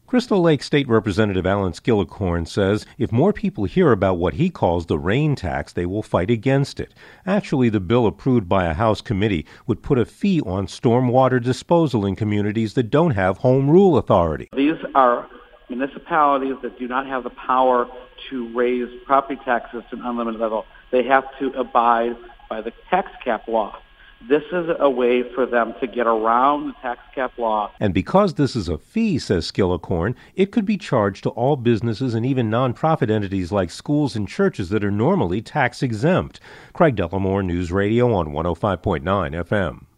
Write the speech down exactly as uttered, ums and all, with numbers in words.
Crystal Lake State Representative Alan Skillicorn says if more people hear about what he calls the rain tax, they will fight against it. Actually, the bill approved by a House committee would put a fee on stormwater disposal in communities that don't have home rule authority. These are municipalities that do not have the power to raise property taxes to an unlimited level. They have to abide by the tax cap law. This is a way for them to get around the tax cap law. And because this is a fee, says Skillicorn, it could be charged to all businesses and even nonprofit entities like schools and churches that are normally tax exempt. Craig Dellamore, News Radio on one oh five point nine F M.